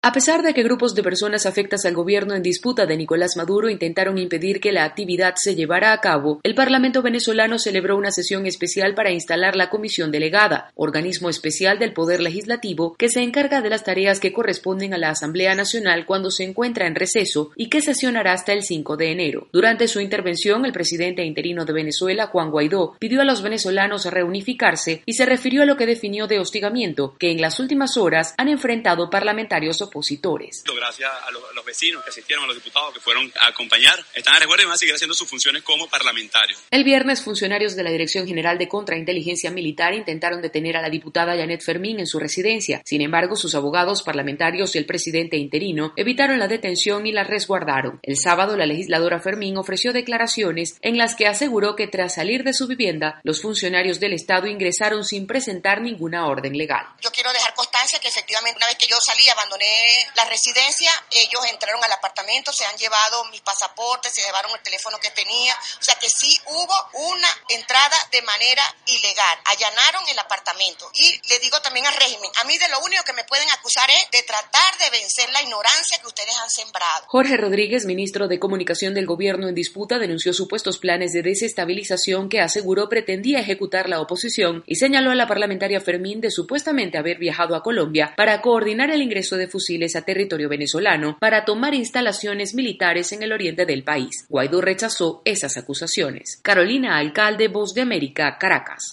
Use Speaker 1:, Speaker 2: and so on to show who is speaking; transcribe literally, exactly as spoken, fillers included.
Speaker 1: A pesar de que grupos de personas afectas al gobierno en disputa de Nicolás Maduro intentaron impedir que la actividad se llevara a cabo, el Parlamento venezolano celebró una sesión especial para instalar la Comisión Delegada, organismo especial del Poder Legislativo que se encarga de las tareas que corresponden a la Asamblea Nacional cuando se encuentra en receso y que sesionará hasta el cinco de enero. Durante su intervención, el presidente interino de Venezuela, Juan Guaidó, pidió a los venezolanos reunificarse y se refirió a lo que definió de hostigamiento que en las últimas horas han enfrentado parlamentarios opositores.
Speaker 2: Gracias a los, a los vecinos que asistieron, a los diputados que fueron a acompañar, están a resguardo y van a seguir haciendo sus funciones como parlamentarios.
Speaker 1: El viernes, funcionarios de la Dirección General de Contrainteligencia Militar intentaron detener a la diputada Janet Fermín en su residencia. Sin embargo, sus abogados parlamentarios y el presidente interino evitaron la detención y la resguardaron. El sábado, la legisladora Fermín ofreció declaraciones en las que aseguró que tras salir de su vivienda, los funcionarios del Estado ingresaron sin presentar ninguna orden legal.
Speaker 3: Yo quiero dejar constancia que efectivamente una vez que yo salí, abandoné la residencia, ellos entraron al apartamento, se han llevado mis pasaportes, se llevaron el teléfono que tenía, o sea que sí hubo una entrada de manera ilegal, allanaron el apartamento. Y le digo también al régimen, a mí de lo único que me pueden acusar es de tratar de vencer la ignorancia que ustedes han sembrado.
Speaker 1: Jorge Rodríguez, ministro de Comunicación del gobierno en disputa, denunció supuestos planes de desestabilización que aseguró pretendía ejecutar la oposición y señaló a la parlamentaria Fermín de supuestamente haber viajado a Colombia para coordinar el ingreso de fusiles a territorio venezolano para tomar instalaciones militares en el oriente del país. Guaidó rechazó esas acusaciones. Carolina Alcalde, Voz de América, Caracas.